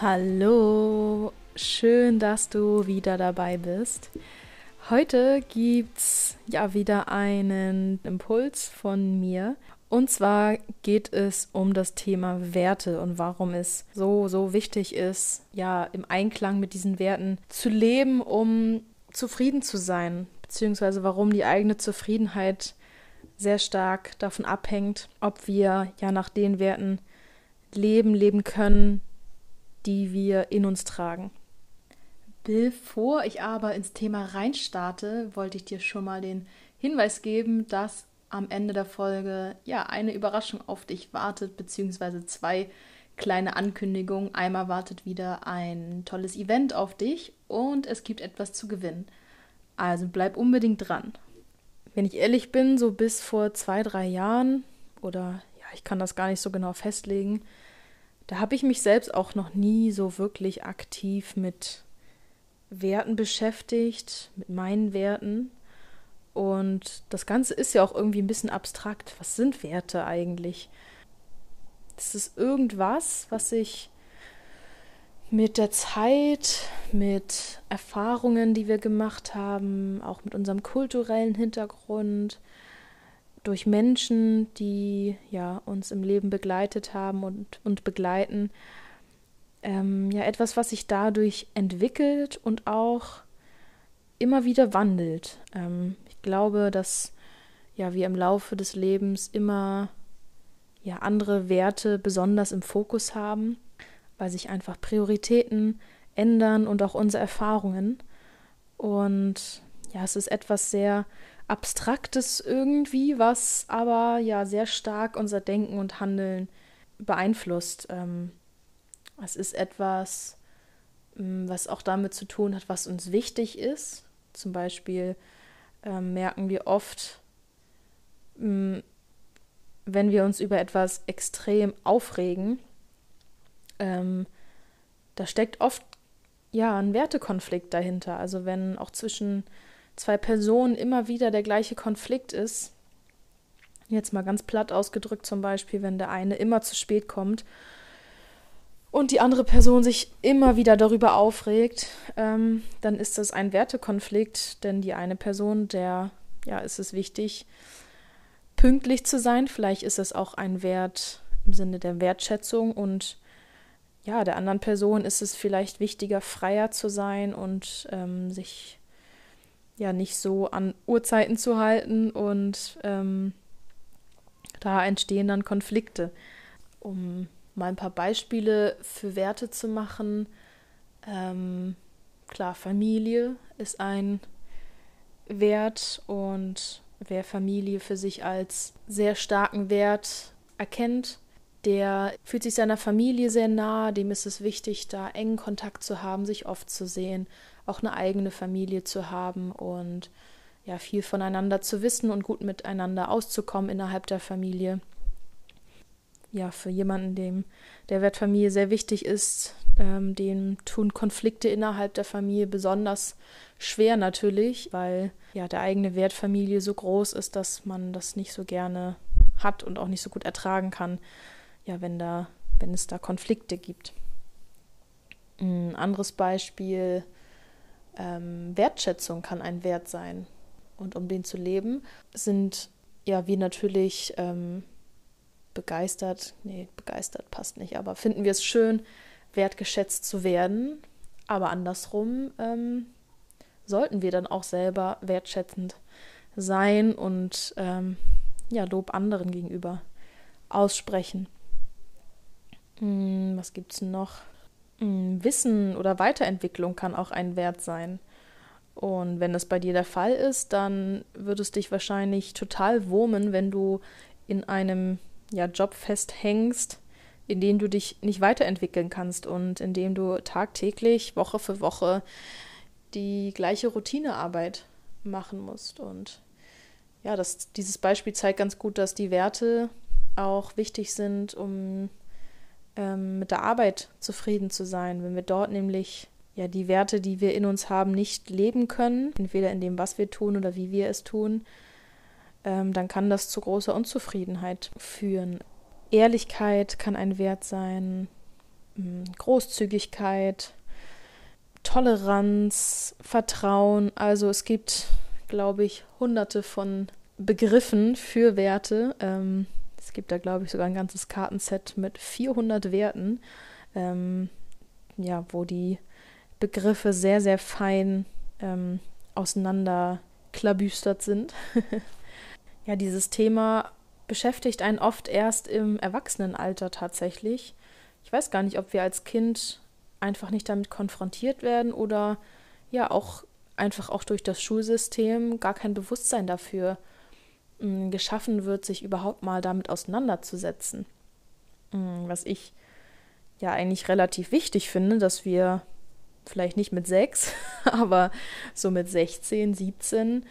Hallo, schön, dass du wieder dabei bist. Heute gibt's ja wieder einen Impuls von mir. Und zwar geht es um das Thema Werte und warum es so wichtig ist, ja, im Einklang mit diesen Werten zu leben, um zufrieden zu sein, beziehungsweise warum die eigene Zufriedenheit sehr stark davon abhängt, ob wir ja nach den Werten leben können, die wir in uns tragen. Bevor ich aber ins Thema reinstarte, wollte ich dir schon mal den Hinweis geben, dass am Ende der Folge ja eine Überraschung auf dich wartet, beziehungsweise zwei kleine Ankündigungen. Einmal wartet wieder ein tolles Event auf dich und es gibt etwas zu gewinnen. Also bleib unbedingt dran. Wenn ich ehrlich bin, so bis vor 2-3 Jahren, oder ja, ich kann das gar nicht so genau festlegen, da habe ich mich selbst auch noch nie so wirklich aktiv mit Werten beschäftigt, mit meinen Werten. Und das Ganze ist ja auch irgendwie ein bisschen abstrakt. Was sind Werte eigentlich? Das ist irgendwas, was sich mit der Zeit, mit Erfahrungen, die wir gemacht haben, auch mit unserem kulturellen Hintergrund, durch Menschen, die ja uns im Leben begleitet haben und begleiten, ja etwas, was sich dadurch entwickelt und auch immer wieder wandelt. Ich glaube, dass ja wir im Laufe des Lebens immer ja andere Werte besonders im Fokus haben, weil sich einfach Prioritäten ändern und auch unsere Erfahrungen. Und ja, es ist etwas sehr Abstraktes irgendwie, was aber ja sehr stark unser Denken und Handeln beeinflusst. Es ist etwas, was auch damit zu tun hat, was uns wichtig ist. Zum Beispiel merken wir oft, wenn wir uns über etwas extrem aufregen, da steckt oft ja ein Wertekonflikt dahinter. Also wenn auch zwischen zwei Personen immer wieder der gleiche Konflikt ist, jetzt mal ganz platt ausgedrückt zum Beispiel, wenn der eine immer zu spät kommt und die andere Person sich immer wieder darüber aufregt, dann ist das ein Wertekonflikt, denn die eine Person, der ja, ist es wichtig, pünktlich zu sein. Vielleicht ist es auch ein Wert im Sinne der Wertschätzung und ja, der anderen Person ist es vielleicht wichtiger, freier zu sein und sich ja nicht so an Uhrzeiten zu halten und da entstehen dann Konflikte. Um mal ein paar Beispiele für Werte zu machen, klar, Familie ist ein Wert und wer Familie für sich als sehr starken Wert erkennt, der fühlt sich seiner Familie sehr nah, dem ist es wichtig, da engen Kontakt zu haben, sich oft zu sehen, auch eine eigene Familie zu haben und ja, viel voneinander zu wissen und gut miteinander auszukommen innerhalb der Familie. Ja, für jemanden, dem der Wert Familie sehr wichtig ist, dem tun Konflikte innerhalb der Familie besonders schwer natürlich, weil ja der eigene Wert Familie so groß ist, dass man das nicht so gerne hat und auch nicht so gut ertragen kann, ja, wenn es da Konflikte gibt. Ein anderes Beispiel, Wertschätzung kann ein Wert sein. Und um den zu leben, sind ja wir natürlich begeistert passt nicht, aber finden wir es schön, wertgeschätzt zu werden. Aber andersrum sollten wir dann auch selber wertschätzend sein und ja, Lob anderen gegenüber aussprechen. Was gibt's noch? Wissen oder Weiterentwicklung kann auch ein Wert sein. Und wenn das bei dir der Fall ist, dann wird es dich wahrscheinlich total wurmen, wenn du in einem Job festhängst, in dem du dich nicht weiterentwickeln kannst und in dem du tagtäglich, Woche für Woche die gleiche Routinearbeit machen musst. Und ja, dieses Beispiel zeigt ganz gut, dass die Werte auch wichtig sind, um mit der Arbeit zufrieden zu sein. Wenn wir dort nämlich ja die Werte, die wir in uns haben, nicht leben können, entweder in dem, was wir tun oder wie wir es tun, dann kann das zu großer Unzufriedenheit führen. Ehrlichkeit kann ein Wert sein, Großzügigkeit, Toleranz, Vertrauen. Also es gibt, glaube ich, hunderte von Begriffen für Werte. Es gibt da, glaube ich, sogar ein ganzes Kartenset mit 400 Werten, wo die Begriffe sehr, sehr fein auseinanderklabüstert sind. Ja, dieses Thema beschäftigt einen oft erst im Erwachsenenalter tatsächlich. Ich weiß gar nicht, ob wir als Kind einfach nicht damit konfrontiert werden oder ja auch einfach auch durch das Schulsystem gar kein Bewusstsein dafür geschaffen wird, sich überhaupt mal damit auseinanderzusetzen. Was ich ja eigentlich relativ wichtig finde, dass wir vielleicht nicht mit 6, aber so mit 16, 17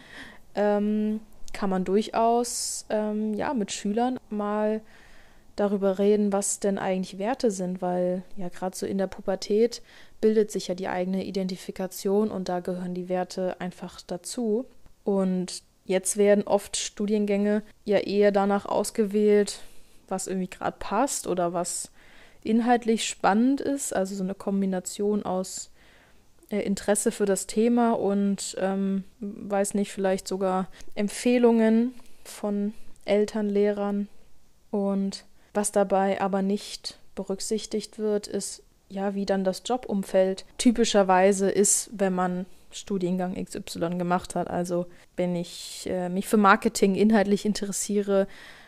kann man durchaus mit Schülern mal darüber reden, was denn eigentlich Werte sind, weil ja gerade so in der Pubertät bildet sich ja die eigene Identifikation und da gehören die Werte einfach dazu. Und jetzt werden oft Studiengänge ja eher danach ausgewählt, was irgendwie gerade passt oder was inhaltlich spannend ist, also so eine Kombination aus Interesse für das Thema und weiß nicht, vielleicht sogar Empfehlungen von Eltern, Lehrern. Und was dabei aber nicht berücksichtigt wird, ist ja, wie dann das Jobumfeld typischerweise ist, wenn man Studiengang XY gemacht hat. Also wenn ich mich für Marketing inhaltlich interessiere,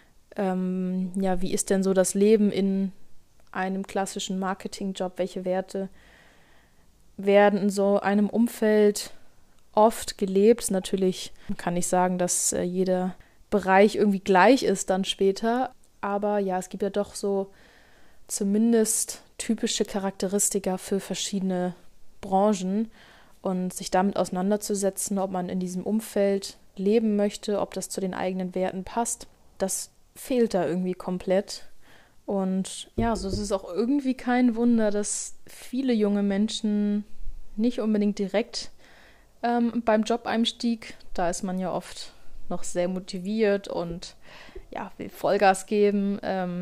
wie ist denn so das Leben in einem klassischen Marketingjob? Welche Werte werden in so einem Umfeld oft gelebt? Natürlich kann ich sagen, dass jeder Bereich irgendwie gleich ist dann später. Aber ja, es gibt ja doch so zumindest typische Charakteristika für verschiedene Branchen und sich damit auseinanderzusetzen, ob man in diesem Umfeld leben möchte, ob das zu den eigenen Werten passt, das fehlt da irgendwie komplett. Und ja, so ist es auch irgendwie kein Wunder, dass viele junge Menschen nicht unbedingt direkt beim Jobeinstieg, da ist man ja oft noch sehr motiviert und ja, will Vollgas geben.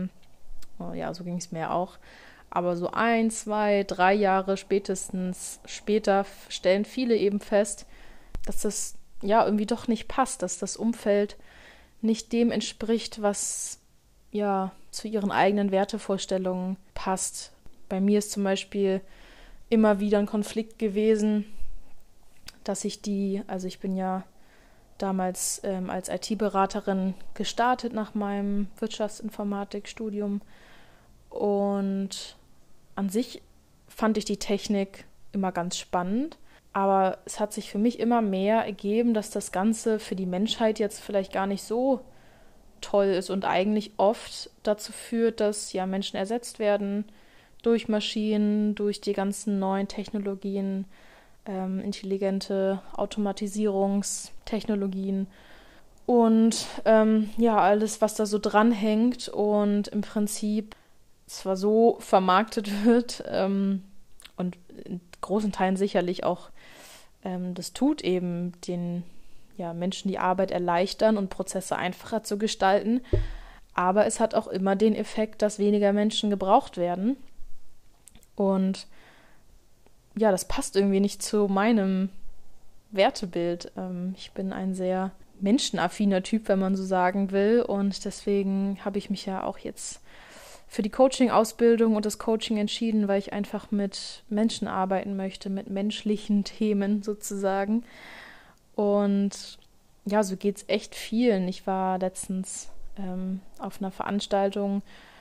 So ging es mir auch. Aber so 1, 2, 3 Jahre spätestens später stellen viele eben fest, dass das ja irgendwie doch nicht passt, dass das Umfeld nicht dem entspricht, was ja zu ihren eigenen Wertevorstellungen passt. Bei mir ist zum Beispiel immer wieder ein Konflikt gewesen, dass ich bin ja damals als IT-Beraterin gestartet nach meinem Wirtschaftsinformatikstudium und an sich fand ich die Technik immer ganz spannend, aber es hat sich für mich immer mehr ergeben, dass das Ganze für die Menschheit jetzt vielleicht gar nicht so toll ist und eigentlich oft dazu führt, dass ja Menschen ersetzt werden durch Maschinen, durch die ganzen neuen Technologien, intelligente Automatisierungstechnologien und alles, was da so dranhängt und im Prinzip zwar so vermarktet wird und in großen Teilen sicherlich auch das tut eben den Menschen die Arbeit erleichtern und Prozesse einfacher zu gestalten, aber es hat auch immer den Effekt, dass weniger Menschen gebraucht werden und ja, das passt irgendwie nicht zu meinem Wertebild. Ich bin ein sehr menschenaffiner Typ, wenn man so sagen will. Und deswegen habe ich mich ja auch jetzt für die Coaching-Ausbildung und das Coaching entschieden, weil ich einfach mit Menschen arbeiten möchte, mit menschlichen Themen sozusagen. Und ja, so geht es echt vielen. Ich war letztens auf einer Veranstaltung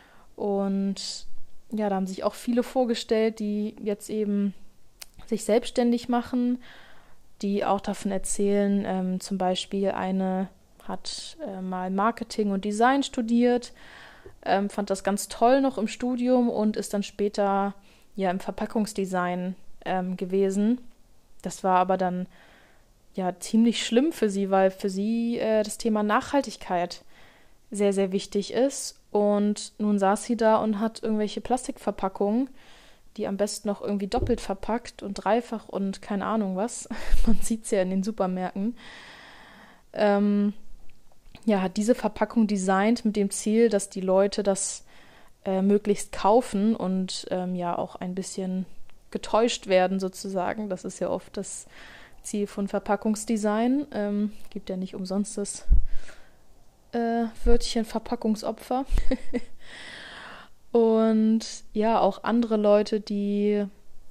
und ja, da haben sich auch viele vorgestellt, die jetzt eben sich selbstständig machen, die auch davon erzählen, zum Beispiel eine hat mal Marketing und Design studiert, fand das ganz toll noch im Studium und ist dann später ja im Verpackungsdesign gewesen. Das war aber dann ja ziemlich schlimm für sie, weil für sie das Thema Nachhaltigkeit sehr, sehr wichtig ist. Und nun saß sie da und hat irgendwelche Plastikverpackungen, die am besten noch irgendwie doppelt verpackt und dreifach und keine Ahnung was. Man sieht es ja in den Supermärkten. Hat diese Verpackung designt mit dem Ziel, dass die Leute das möglichst kaufen und ja auch ein bisschen getäuscht werden sozusagen. Das ist ja oft das Ziel von Verpackungsdesign. Gibt ja nicht umsonst das Wörtchen Verpackungsopfer. Und ja, auch andere Leute, die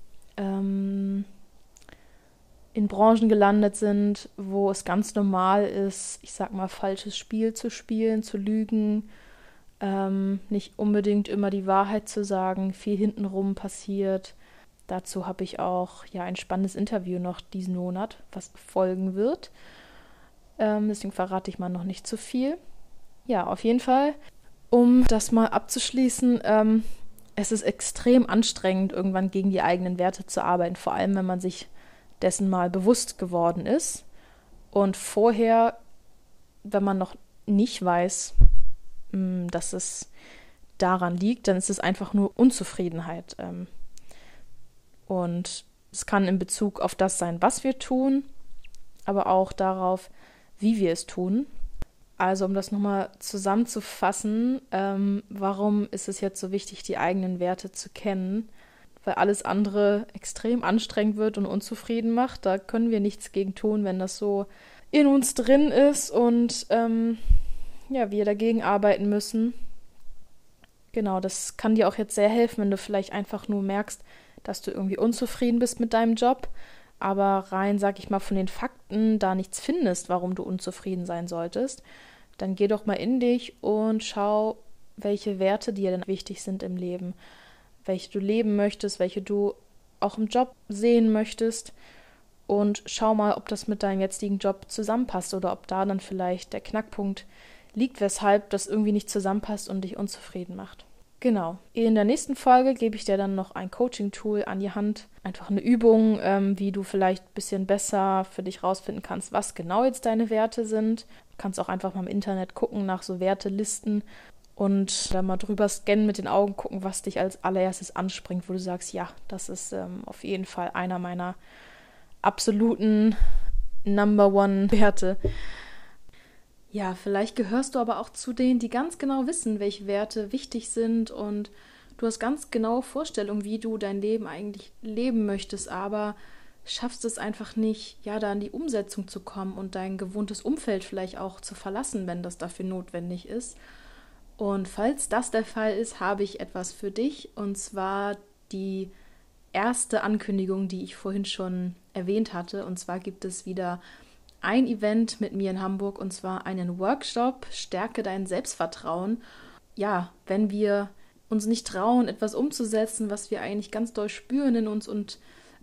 in Branchen gelandet sind, wo es ganz normal ist, ich sag mal, falsches Spiel zu spielen, zu lügen, nicht unbedingt immer die Wahrheit zu sagen, viel hintenrum passiert. Dazu habe ich auch ja ein spannendes Interview noch diesen Monat, was folgen wird. Deswegen verrate ich mal noch nicht zu viel. Ja, auf jeden Fall, um das mal abzuschließen, es ist extrem anstrengend, irgendwann gegen die eigenen Werte zu arbeiten, vor allem wenn man sich dessen mal bewusst geworden ist. Und vorher, wenn man noch nicht weiß, dass es daran liegt, dann ist es einfach nur Unzufriedenheit. Und es kann in Bezug auf das sein, was wir tun, aber auch darauf, wie wir es tun. Also um das nochmal zusammenzufassen, warum ist es jetzt so wichtig, die eigenen Werte zu kennen? Weil alles andere extrem anstrengend wird und unzufrieden macht. Da können wir nichts gegen tun, wenn das so in uns drin ist und ja, wir dagegen arbeiten müssen. Genau, das kann dir auch jetzt sehr helfen, wenn du vielleicht einfach nur merkst, dass du irgendwie unzufrieden bist mit deinem Job, aber rein, sag ich mal, von den Fakten da nichts findest, warum du unzufrieden sein solltest. Dann geh doch mal in dich und schau, welche Werte dir denn wichtig sind im Leben, welche du leben möchtest, welche du auch im Job sehen möchtest und schau mal, ob das mit deinem jetzigen Job zusammenpasst oder ob da dann vielleicht der Knackpunkt liegt, weshalb das irgendwie nicht zusammenpasst und dich unzufrieden macht. Genau. In der nächsten Folge gebe ich dir dann noch ein Coaching-Tool an die Hand. Einfach eine Übung, wie du vielleicht ein bisschen besser für dich rausfinden kannst, was genau jetzt deine Werte sind. Du kannst auch einfach mal im Internet gucken nach so Wertelisten und da mal drüber scannen mit den Augen, gucken, was dich als allererstes anspringt, wo du sagst, ja, das ist auf jeden Fall einer meiner absoluten Number-One-Werte. Ja, vielleicht gehörst du aber auch zu denen, die ganz genau wissen, welche Werte wichtig sind und du hast ganz genaue Vorstellungen, wie du dein Leben eigentlich leben möchtest, aber schaffst es einfach nicht, ja, da in die Umsetzung zu kommen und dein gewohntes Umfeld vielleicht auch zu verlassen, wenn das dafür notwendig ist. Und falls das der Fall ist, habe ich etwas für dich, und zwar die erste Ankündigung, die ich vorhin schon erwähnt hatte. Und zwar gibt es wieder ein Event mit mir in Hamburg, und zwar einen Workshop, Stärke dein Selbstvertrauen. Ja, wenn wir uns nicht trauen, etwas umzusetzen, was wir eigentlich ganz doll spüren in uns und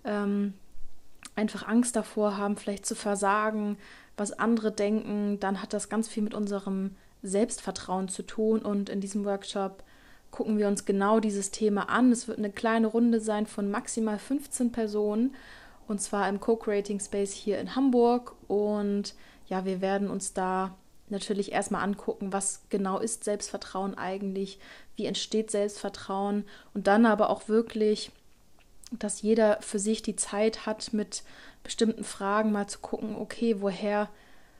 einfach Angst davor haben, vielleicht zu versagen, was andere denken, dann hat das ganz viel mit unserem Selbstvertrauen zu tun. Und in diesem Workshop gucken wir uns genau dieses Thema an. Es wird eine kleine Runde sein von maximal 15 Personen, und zwar im Co-Creating Space hier in Hamburg. Und ja, wir werden uns da natürlich erstmal angucken, was genau ist Selbstvertrauen eigentlich, wie entsteht Selbstvertrauen, und dann aber auch wirklich, dass jeder für sich die Zeit hat, mit bestimmten Fragen mal zu gucken, okay, woher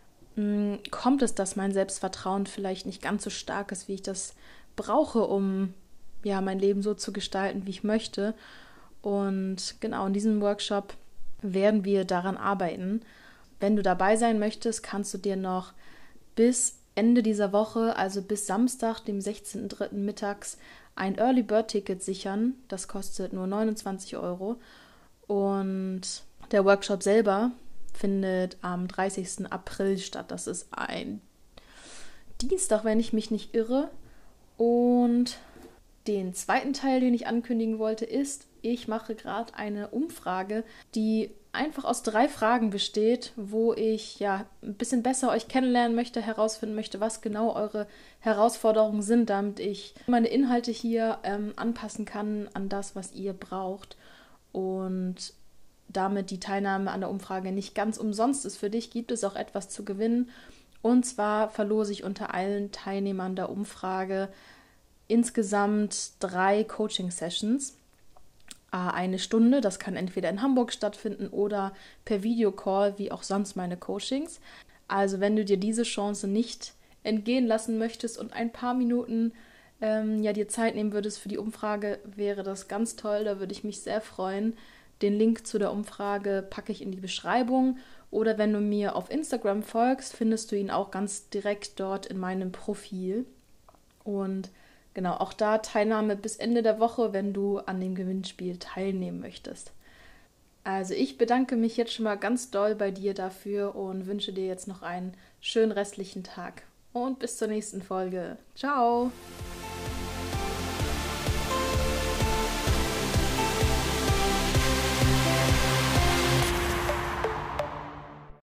kommt es, dass mein Selbstvertrauen vielleicht nicht ganz so stark ist, wie ich das brauche, um ja, mein Leben so zu gestalten, wie ich möchte. Und genau in diesem Workshop werden wir daran arbeiten. Wenn du dabei sein möchtest, kannst du dir noch bis Ende dieser Woche, also bis Samstag, dem 16.03. mittags, ein Early Bird Ticket sichern. Das kostet nur 29 Euro. Und der Workshop selber findet am 30. April statt. Das ist ein Dienstag, wenn ich mich nicht irre. Und den zweiten Teil, den ich ankündigen wollte, ist, ich mache gerade eine Umfrage, die einfach aus 3 Fragen besteht, wo ich ja ein bisschen besser euch kennenlernen möchte, herausfinden möchte, was genau eure Herausforderungen sind, damit ich meine Inhalte hier anpassen kann an das, was ihr braucht, und damit die Teilnahme an der Umfrage nicht ganz umsonst ist für dich, gibt es auch etwas zu gewinnen. Und zwar verlose ich unter allen Teilnehmern der Umfrage insgesamt 3 Coaching-Sessions. Eine Stunde, das kann entweder in Hamburg stattfinden oder per Videocall, wie auch sonst meine Coachings. Also wenn du dir diese Chance nicht entgehen lassen möchtest und ein paar Minuten ja, dir Zeit nehmen würdest für die Umfrage, wäre das ganz toll. Da würde ich mich sehr freuen. Den Link zu der Umfrage packe ich in die Beschreibung. Oder wenn du mir auf Instagram folgst, findest du ihn auch ganz direkt dort in meinem Profil. Und genau, auch da Teilnahme bis Ende der Woche, wenn du an dem Gewinnspiel teilnehmen möchtest. Also ich bedanke mich jetzt schon mal ganz doll bei dir dafür und wünsche dir jetzt noch einen schönen restlichen Tag. Und bis zur nächsten Folge. Ciao!